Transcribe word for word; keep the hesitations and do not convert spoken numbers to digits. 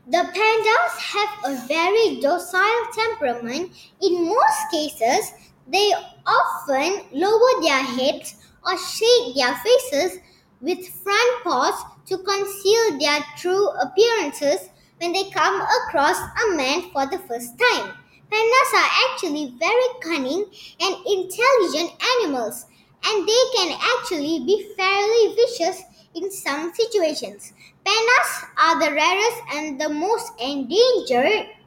The pandas have a very docile temperament. In most cases, they often lower their heads or shade their faces with front paws to conceal their true appearances when they come across a man for the first time. Pandas are actually very cunning and intelligent animals, and they can actually be fairly vicious in some situations. Pandas are the rarest and the most endangered